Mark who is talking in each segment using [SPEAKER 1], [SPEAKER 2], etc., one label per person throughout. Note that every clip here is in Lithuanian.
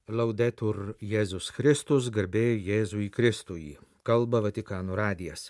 [SPEAKER 1] Laudetur Jėzus Kristus, garbė Jėzui Kristui. Kalba Vatikano radijas.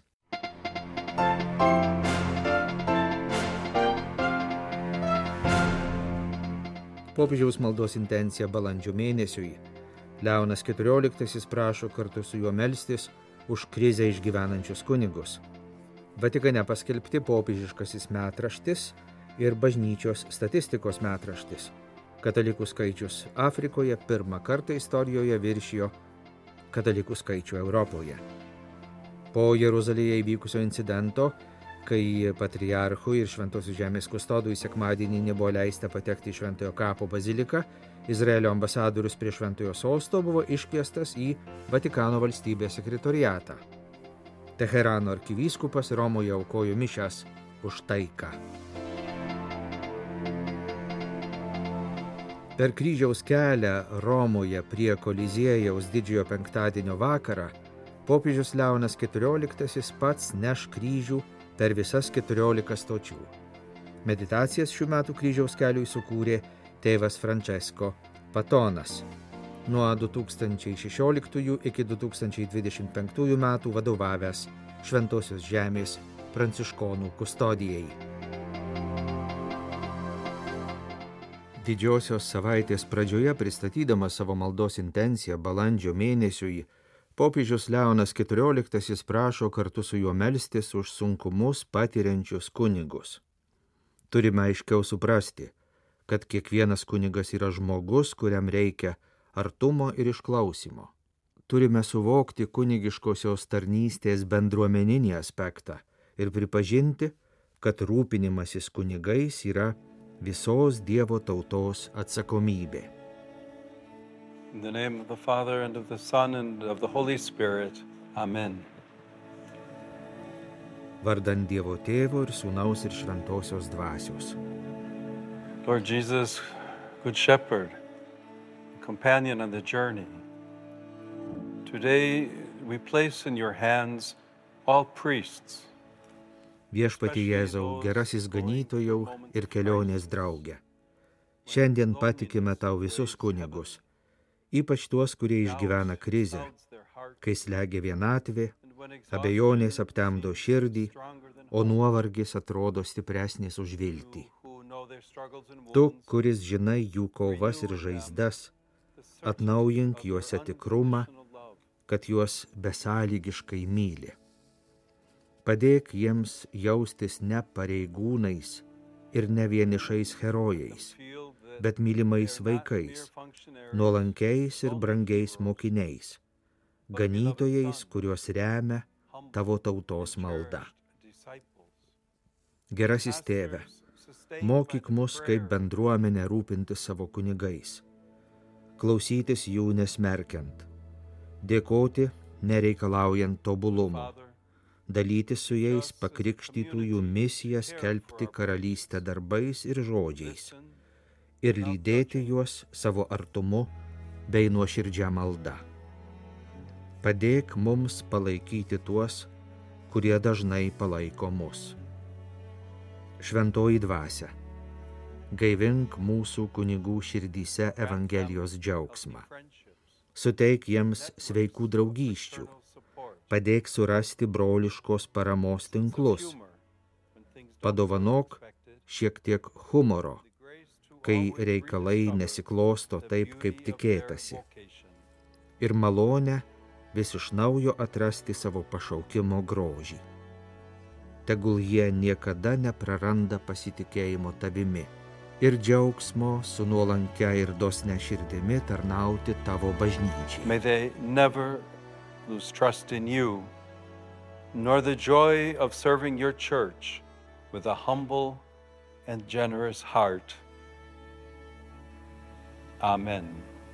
[SPEAKER 1] Popiežiaus maldos intencija balandžio mėnesiui. Leonas XIV prašo kartu su juo melstis už krizę išgyvenančius kunigus. Vatikane paskelbti popiežiškasis metraštis ir bažnyčios statistikos metraštis. Katalikų skaičius Afrikoje pirmą kartą istorijoje viršijo katalikų skaičių Europoje. Po Jeruzalėje įvykusio incidento, kai patriarchui ir Šventosios žemės kustodui sekmadienį nebuvo leista patekti į Šventojo kapo baziliką, Izraelio ambasadorius prie Šventojo sosto buvo iškviestas į Vatikano valstybės sekretoriatą. Teherano arkivyskupas Romoje aukojo mišias už taiką. Per kryžiaus kelią Romoje prie Koliziejaus didžiojo penktadienio vakarą popiežius Leonas XIV pats neš kryžių per visas 14 stočių. Meditacijas šių metų kryžiaus keliui sukūrė tėvas Francesco Patonas. Nuo 2016 iki 2025 metų vadovavęs Šventosios žemės pranciškonų kustodijai. Didžiosios savaitės pradžioje pristatydamas savo maldos intenciją balandžio mėnesiui, popiežius Leonas XIV prašo kartu su juo melstis už sunkumus patiriančius kunigus. Turime aiškiau suprasti, kad kiekvienas kunigas yra žmogus, kuriam reikia artumo ir išklausimo. Turime suvokti kunigiškosios tarnystės bendruomeninį aspektą ir pripažinti, kad rūpinimasis kunigais yra visos Dievo tautos atsakomybė.
[SPEAKER 2] In the name of the Father, and of the Son, and of the Holy Spirit. Amen.
[SPEAKER 1] Vardan Dievo Tėvo ir Sūnaus ir Šventosios Dvasios.
[SPEAKER 2] Lord Jesus, Good Shepherd, companion on the journey, today we place in your hands all priests.
[SPEAKER 1] Viešpatie Jėzau, gerasis ganytojau ir kelionės draugė. Šiandien patikime tau visus kunigus, ypač tuos, kurie išgyvena krizę, kai slegia vienatvė, abejonės aptemdo širdį, o nuovargis atrodo stipresnis už viltį. Tu, kuris žinai jų kovas ir žaizdas, atnaujink juose tikrumą, kad juos besąlygiškai myli. Padėk jiems jaustis ne pareigūnais ir ne vienišais herojais, bet mylimais vaikais, nuolankiais ir brangiais mokiniais, ganytojais, kuriuos remia tavo tautos malda. Gerasis Tėve, mokyk mus kaip bendruomenę rūpintis savo kunigais, klausytis jų nesmerkiant, dėkoti nereikalaujant tobulumo, dalytis su jais pakrikštytųjų misiją skelbti karalystę darbais ir žodžiais ir lydėti juos savo artumu bei nuoširdžia malda. Padėk mums palaikyti tuos, kurie dažnai palaiko mus. Šventoji dvasia, gaivink mūsų kunigų širdyse Evangelijos džiaugsmą. Suteik jiems sveikų draugysčių. Padėk surasti broliškos paramos tinklus. Padovanok šiek tiek humoro, kai reikalai nesiklosto taip, kaip tikėtasi. Ir malonę vis iš naujo atrasti savo pašaukimo grožį. Tegul jie niekada nepraranda pasitikėjimo tavimi ir džiaugsmo su nuolankia ir dosnia širdimi tarnauti tavo bažnyčiai.
[SPEAKER 2] May they never lose trust in you, nor the joy of serving your church with a humble and generous heart. Amen.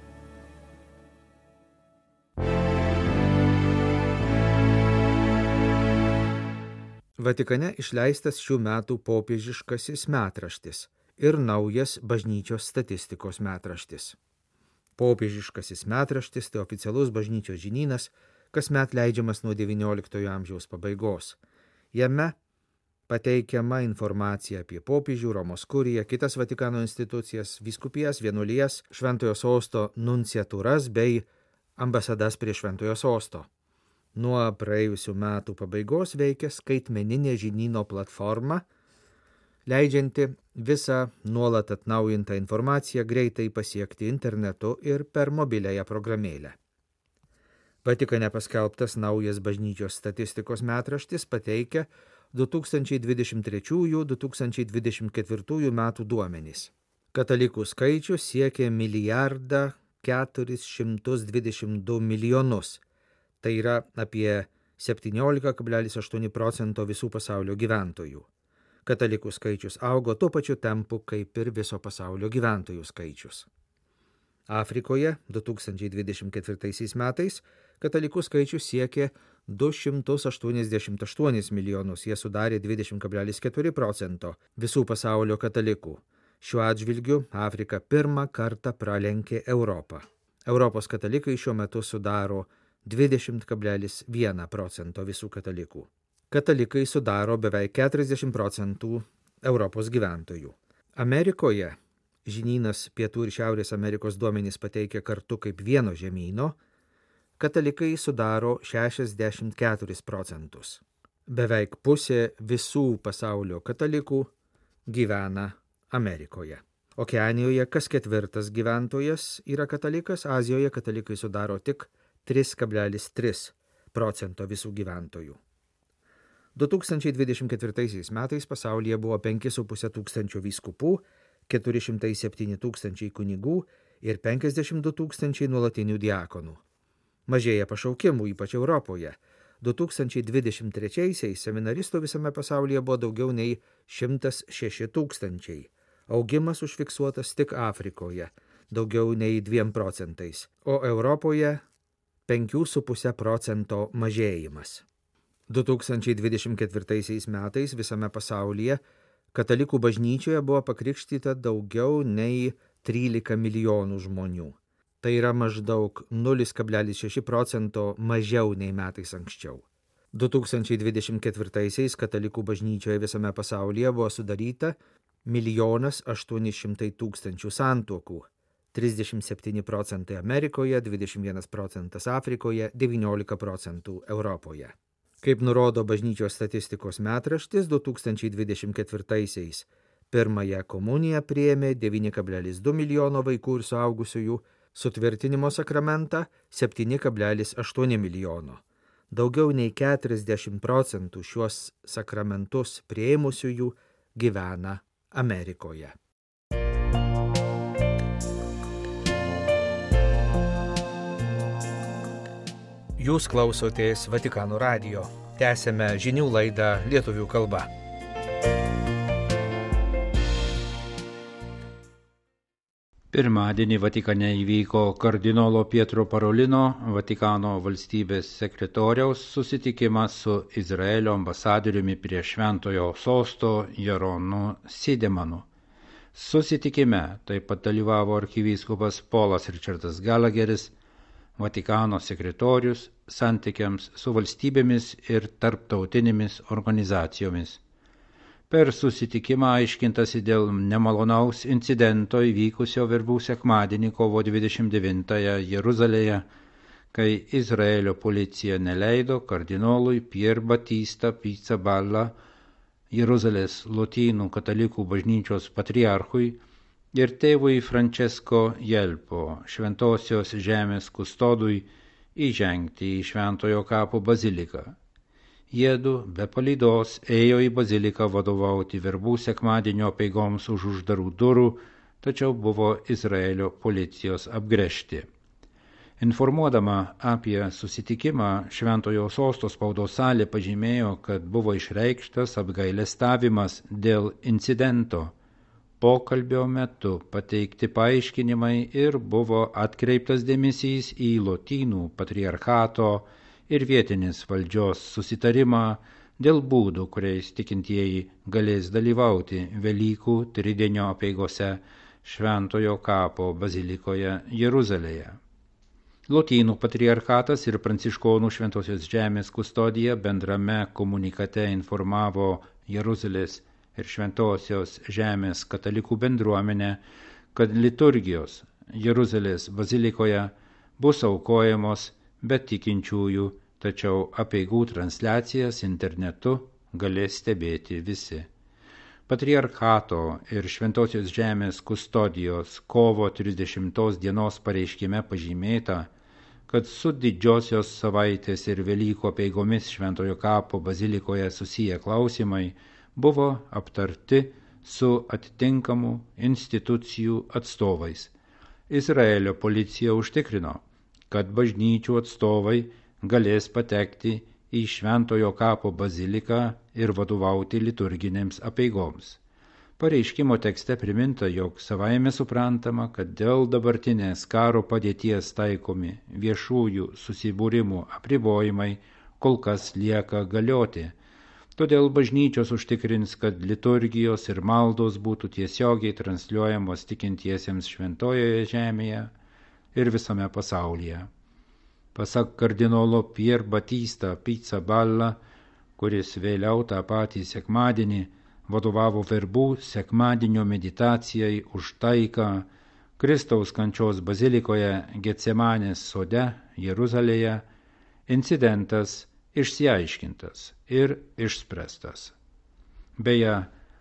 [SPEAKER 1] Vatikane išleistas šių metų popiežiškasis metraštis ir naujas bažnyčios statistikos metraštis. Popiežiškasis metraštis tai oficialus bažnyčios žinynas, kasmet leidžiamas nuo XIX amžiaus pabaigos. Jame pateikiama informacija apie popiežių, Romos kuriją, kitas Vatikano institucijas, vyskupijas, vienuolijas, Šventojo sosto nunciatūras bei ambasadas prie Šventojo sosto. Nuo praėjusių metų pabaigos veikia skaitmeninė žinyno platforma, leidžianti visą nuolat atnaujintą informaciją greitai pasiekti internetu ir per mobiliąją programėlę. Vatikane paskelbtas naujas bažnyčios statistikos metraštis pateikia 2023–2024 metų duomenys. Katalikų skaičius siekia 1,422 milijonus. Tai yra apie 17,8% visų pasaulio gyventojų. Katalikų skaičius augo tuo pačiu tempu kaip ir viso pasaulio gyventojų skaičius. Afrikoje 2024 metais katalikų skaičius siekė 288 milijonus, jie sudarė 20,4% visų pasaulio katalikų. Šiuo atžvilgiu Afrika pirmą kartą pralenkė Europą. Europos katalikai šiuo metu sudaro 20,1% visų katalikų. Katalikai sudaro beveik 40% Europos gyventojų. Amerikoje žinynas Pietų ir Šiaurės Amerikos duomenys pateikia kartu kaip vieno žemyno, katalikai sudaro 64%. Beveik pusė visų pasaulio katalikų gyvena Amerikoje. Okeanijoje kas ketvirtas gyventojas yra katalikas, Azijoje katalikai sudaro tik 3,3% visų gyventojų. 2024 metais pasaulyje buvo 5,5 tūkstančio vyskupų, 407 tūkstančiai kunigų ir 52 tūkstančiai nuolatinių diakonų. Mažėja pašaukimų, ypač Europoje. 2023 seminaristų visame pasaulyje buvo daugiau nei 106 tūkstančiai. Augimas užfiksuotas tik Afrikoje, daugiau nei 2%, o Europoje 5,5% mažėjimas. 2024 metais visame pasaulyje katalikų bažnyčioje buvo pakrikštyta daugiau nei 13 milijonų žmonių. Tai yra maždaug 0,6% mažiau nei metais anksčiau. 2024 katalikų bažnyčioje visame pasaulyje buvo sudaryta 1,800,000 santuokų, 37% Amerikoje, 21% Afrikoje, 19% Europoje. Kaip nurodo bažnyčios statistikos metraštis, 2024 pirmąją komuniją priėmė 9,2 milijono vaikų ir suaugusiųjų, sutvirtinimo sakramentą 7,8 milijono. Daugiau nei 40% šiuos sakramentus priėmusiųjų gyvena Amerikoje. Jūs klausotės Vatikano radijo. Tęsiame žinių laidą lietuvių kalba.
[SPEAKER 3] Pirmadienį Vatikane įvyko kardinolo Pietro Parolino, Vatikano valstybės sekretoriaus susitikimas su Izraelio ambasadoriumi prie Šventojo sosto Jaronu Sidemanu. Susitikime taip pat dalyvavo arkivyskupas Polas Richardas Gallagheris, Vatikano sekretorius santykiams su valstybėmis ir tarptautinėmis organizacijomis. Per susitikimą aiškintasi dėl nemalonaus incidento įvykusio verbų sekmadienį kovo 29-ąją Jeruzalėje, kai Izraelio policija neleido kardinolui Pier Battista Pizzaballa, Jeruzalės lotynų katalikų bažnyčios patriarchui, ir tėvui Francesco Jelpo, šventosios žemės kustodui, įžengti į Šventojo kapo baziliką. Jiedu be palydos ėjo į baziliką vadovauti verbų sekmadienio apeigoms už uždarų durų, tačiau buvo Izraelio policijos apgręžti. Informuodama apie susitikimą, Šventojo sosto spaudos salė pažymėjo, kad buvo išreikštas apgailestavimas dėl incidento. Pokalbio metu pateikti paaiškinimai ir buvo atkreiptas dėmesys į lotynų patriarchato ir vietinės valdžios susitarimą dėl būdų, kuriais tikintieji galės dalyvauti Velykų tridienio apeigose Šventojo kapo bazilikoje Jeruzalėje. Lotynų patriarchatas ir pranciškonų Šventosios žemės kustodija bendrame komunikate informavo Jeruzalės ir Šventosios žemės katalikų bendruomenę, kad liturgijos Jeruzalės bazilikoje bus aukojamos be tikinčiųjų, tačiau apeigų transliacijas internetu galės stebėti visi. Patriarchato ir Šventosios žemės kustodijos kovo 30 dienos pareiškime pažymėta, kad su didžiosios savaitės ir Velykų apeigomis Šventojo kapo bazilikoje susiję klausimai buvo aptarti su atitinkamų institucijų atstovais. Izraelio policija užtikrino, kad bažnyčių atstovai galės patekti į Šventojo kapo baziliką ir vadovauti liturginėms apeigoms. Pareiškimo tekste priminta, jog savaime suprantama, kad dėl dabartinės karo padėties taikomi viešųjų susibūrimų apribojimai kol kas lieka galioti. Todėl bažnyčios užtikrins, kad liturgijos ir maldos būtų tiesiogiai transliuojamos tikintiesiems Šventojoje žemėje ir visame pasaulyje. Pasak kardinolo Pier Batista Pizzaballa, kuris vėliau tą patį sekmadienį vadovavo verbų sekmadienio meditacijai už taiką Kristaus kančios bazilikoje Getsemanės sode Jeruzalėje, incidentas išsiaiškintas ir išspręstas. Beje,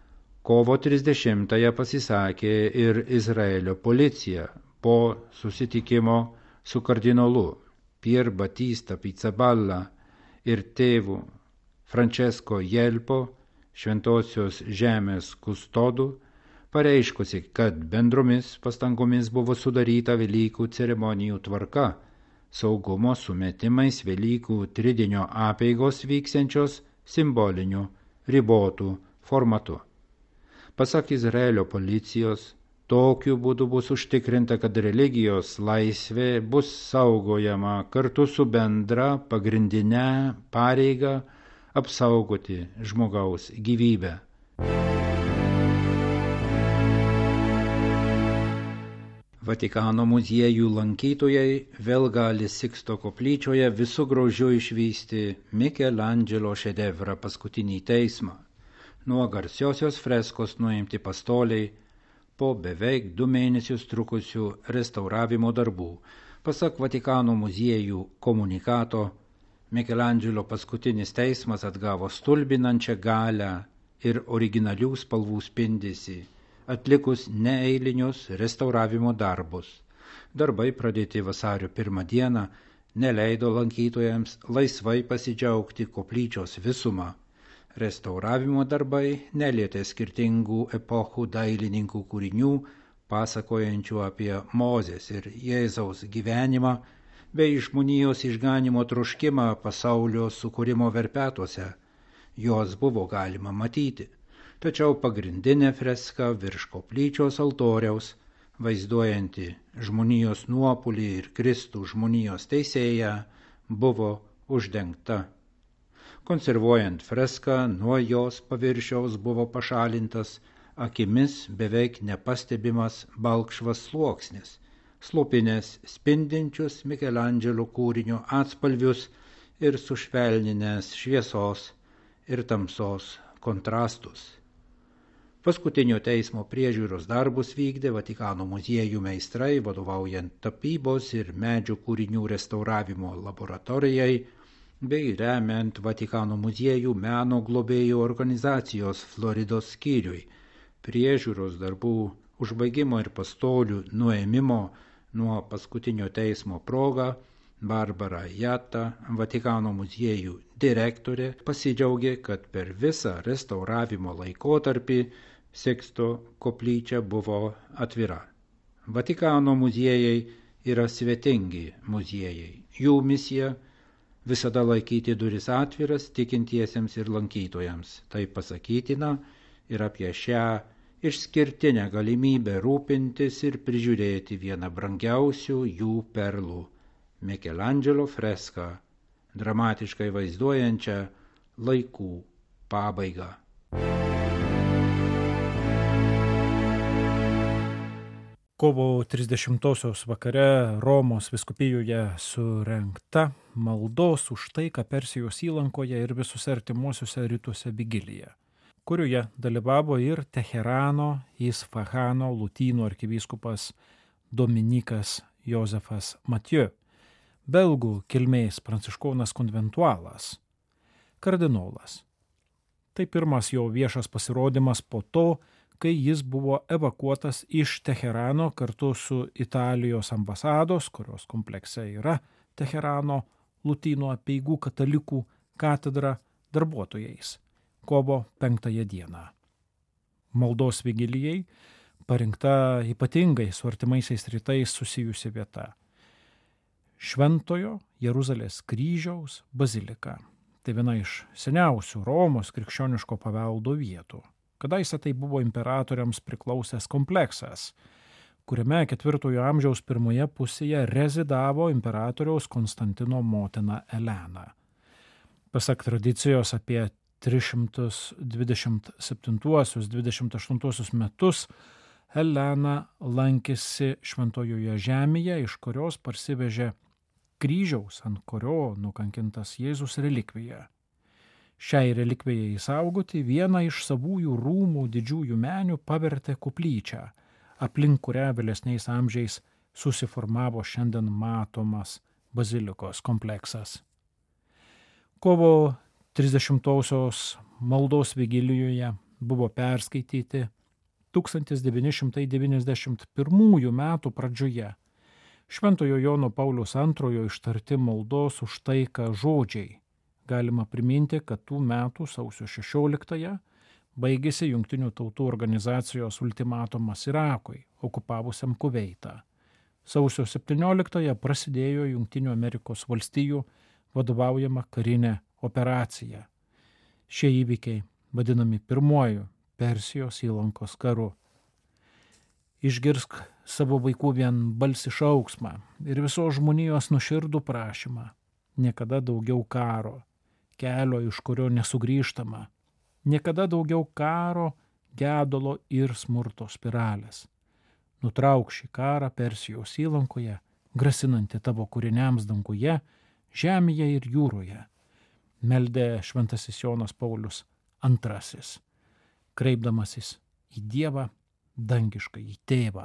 [SPEAKER 3] kovo 30-ąją pasisakė ir Izraelio policija po susitikimo su kardinolu Pier Batista Pizzaballa ir tėvu Francesco Jelpo, Šventosios žemės kustodų, pareiškusi, kad bendromis pastangomis buvo sudaryta Velykų ceremonijų tvarka, saugumo sumetimais Velykų tridienio apeigos vyksiančios simboliniu ribotų formatu. Pasak Izraelio policijos, tokiu būdu bus užtikrinta, kad religijos laisvė bus saugojama kartu su bendra pagrindinė pareiga apsaugoti žmogaus gyvybę. Vatikano muziejų lankytojai vėl gali Siksto koplyčioje visų grožiu išvysti Michelangelo šedevrą Paskutinį teismą. Nuo garsiosios freskos nuimti pastoliai po beveik 2 mėnesius trukusių restauravimo darbų. Pasak Vatikano muziejų komunikato, Michelangelo Paskutinis teismas atgavo stulbinančią galią ir originalių spalvų spindesį, atlikus neeilinius restauravimo darbus. Darbai pradėti vasario 1 dieną neleido lankytojams laisvai pasidžiaugti koplyčios visumą. Restauravimo darbai nelietė skirtingų epochų dailininkų kūrinių, pasakojančių apie Mozės ir Jėzaus gyvenimą, bei žmonijos išganimo troškimą pasaulio sukūrimo verpetuose. Jos buvo galima matyti, tačiau pagrindinė freska virš koplyčios altoriaus, vaizduojanti žmonijos nuopulį ir Kristų žmonijos teisėją, buvo uždengta. Konservuojant freską, nuo jos paviršiaus buvo pašalintas akimis beveik nepastebimas balkšvas sluoksnis, slopinės spindinčius Michelangelo kūrinio atspalvius ir sušvelninęs šviesos ir tamsos kontrastus. Paskutinio teismo priežiūros darbus vykdė Vatikano muziejų meistrai, vadovaujant tapybos ir medžio kūrinių restauravimo laboratorijai, bei remiant Vatikano muziejų meno globėjų organizacijos Floridos skyriui. Priežiūros darbų užbaigimo ir pastolių nuėmimo nuo paskutinio teismo proga Barbara Jatta, Vatikano muziejų direktorė, pasidžiaugė, kad per visą restauravimo laikotarpį Siksto koplyčia buvo atvira. Vatikano muziejai yra svetingi muziejai. Jų misija – visada laikyti duris atviras tikintiesiems ir lankytojams. Tai pasakytina ir apie šią išskirtinę galimybę rūpintis ir prižiūrėti vieną brangiausių jų perlų – Michelangelo freską, dramatiškai vaizduojančią laikų pabaigą.
[SPEAKER 4] Kovo 30-osios vakare Romos vyskupijoje surengta maldos už taiką Persijos įlankoje ir visuose artimuosiuose rytuose vigilija. kurioje dalyvavo ir Teherano Isfahano lotynų arkivyskupas Dominikas Jozefas Mathieu, belgų kilmės pranciškonas konventualas, kardinolas. Tai pirmas jo viešas pasirodymas po to, kai jis buvo evakuotas iš Teherano kartu su Italijos ambasados, kurios komplekse yra Teherano lotynų apeigų katalikų katedra, darbuotojais kovo 5 dieną. Maldos vigilijai parinkta ypatingai su artimaisiais rytais susijusi vieta. Šventojo Jeruzalės kryžiaus bazilika. Tai viena iš seniausių Romos krikščioniško paveldo vietų. Kadaise tai buvo imperatoriams priklausęs kompleksas, kuriame 4 amžiaus pirmoje pusėje rezidavo imperatoriaus Konstantino motina Elena. Pasak tradicijos apie 327-28 metus Elena lankėsi šventojoje žemėje, iš kurios parsivežė kryžiaus, ant kurio nukankintas Jėzus relikviją. Šiai relikvijai įsaugoti vieną iš savųjų rūmų didžiųjų menių pavertė koplyčią, aplink kurią vėlesniais amžiais susiformavo šiandien matomas bazilikos kompleksas. Kovo 30-osios maldos vigilijoje buvo perskaityti 1991 metų pradžioje Šventojo Jono Pauliaus II ištarti maldos už taiką žodžiai. Galima priminti, kad tų metų sausio 16-ąją baigėsi Jungtinių tautų organizacijos ultimatumas Irakui, okupavusiam Kuveitą. Sausio 17-ąją prasidėjo Jungtinių Amerikos valstijų vadovaujama karinė operacija. Šie įvykiai vadinami pirmuoju Persijos įlankos karu. Išgirsk savo vaikų vienbalsį šauksmą ir visos žmonijos nuoširdų prašymą. Niekada daugiau karo, kelio, iš kurio nesugrįžtama. Niekada daugiau karo, gedulo ir smurto spiralės. Nutrauk šį karą Persijos įlankoje, grasinantį tavo kūriniams danguje, žemėje ir jūroje. Meldė šventasis Jonas Paulius II, kreipdamasis į Dievą, dangišką į Tėvą.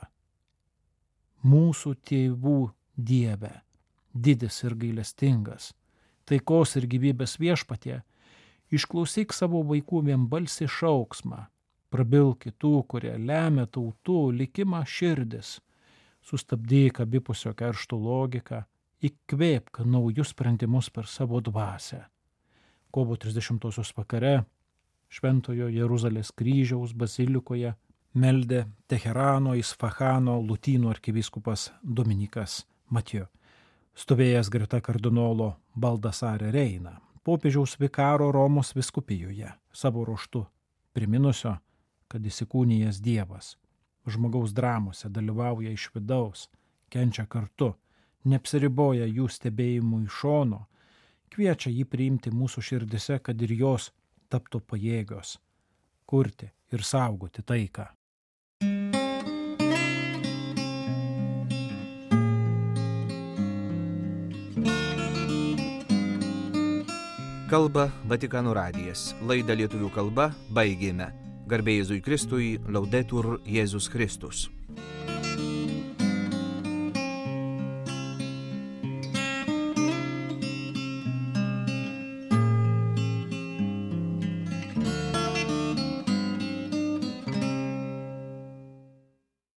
[SPEAKER 4] Mūsų tėvų Dieve, didis ir gailestingas, taikos ir gyvybės viešpatie, išklausyk savo vaikų vienbalsį šauksmą, prabilk kitų, kurie lemia tautų likimą širdis, sustabdyk abipusio keršto logiką, įkvėpk naujus sprendimus per savo dvasią. Kovo 30-osios vakare Šventojo Jeruzalės kryžiaus bazilikoje meldė Teherano Isfahano lotynų arkivyskupas Dominikas Mathieu, stovėjęs greta kardinolo Baldasare Reina, popiežiaus vikaro Romos vyskupijoje, savo ruožtu priminusio, kad įsikūnijęs Dievas žmogaus dramose dalyvauja iš vidaus, kenčia kartu, neapsiriboja jų stebėjimų iš šono, kviečia jį priimti mūsų širdise, kad ir jos taptų pajėgios kurti ir saugoti taiką.
[SPEAKER 1] Kalba Vatikano radijas. Laidą lietuvių kalba baigėme. Garbė Jėzui Kristui, Laudetur Jėzus Kristus.